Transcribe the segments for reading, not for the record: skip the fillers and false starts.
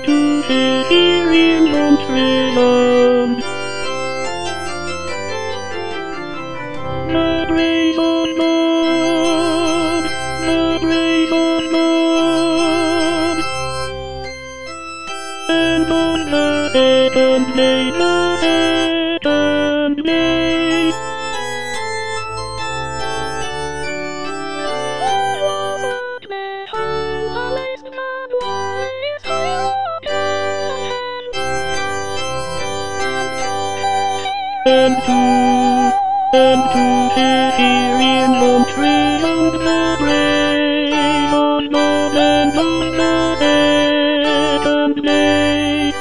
to here in Montreal. The grace of God, the grace of God. And on the second day, and to here in Montreal, the grace of God, and on the second day.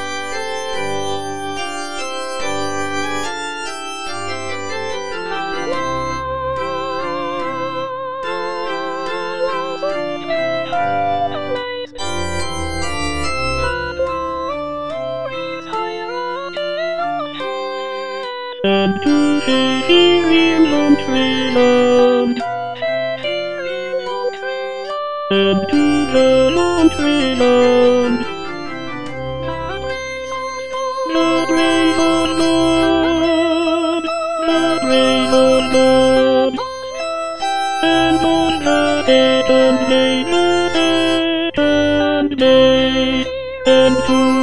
And to here in Montreal, and to the Montreal, the grace of God, the grace of God, and on the second day, and to